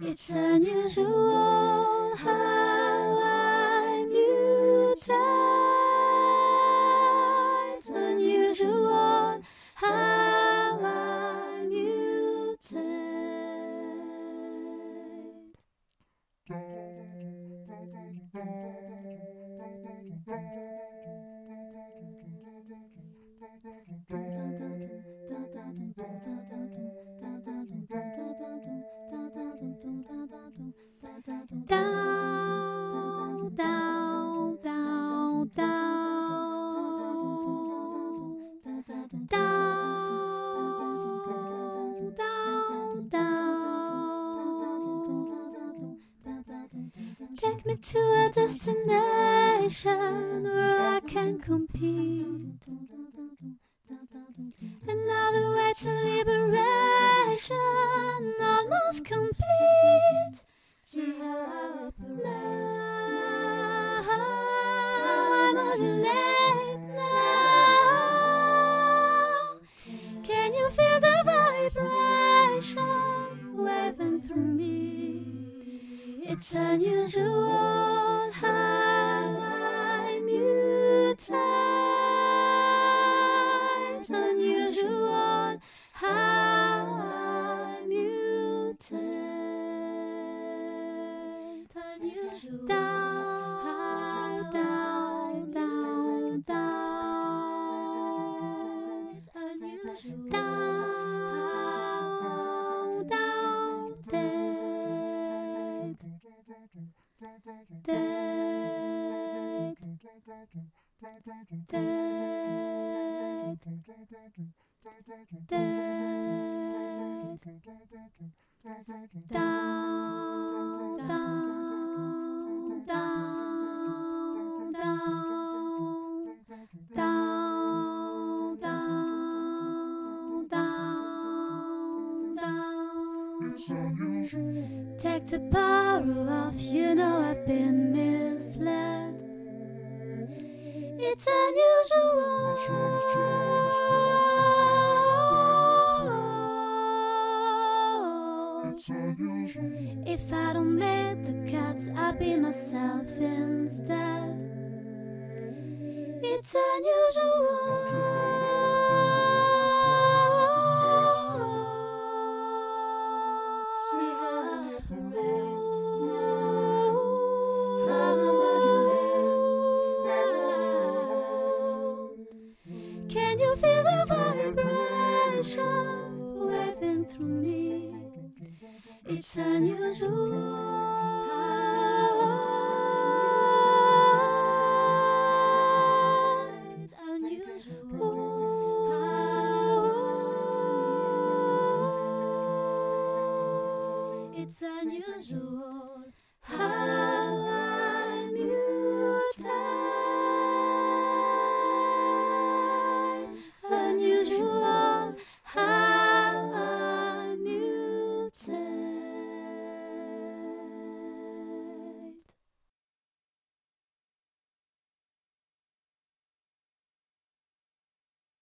It's unusual how I mutate. It's unusual how I mutate. Down, down, down, down, down, down, down. Take me to a destination where I can compete. Another way to liberation, almost complete. See how I operate. How I modulate now. Can you feel the vibration waving through me? It's unusual how I mutate. It's unusual how I mutate. Unusual. Down, down, down, down. It's unusual. Down, down, dead. Dead. Dead. Dead. Down, down, down, down, down, down, down, down. Take the power off, you know I've been misled. It's unusual. If I don't make the cuts, I'll be myself instead. It's unusual. See how I operate now, how I modulate now. Can you feel the vibration waving through me? It's unusual. It's unusual. It's unusual.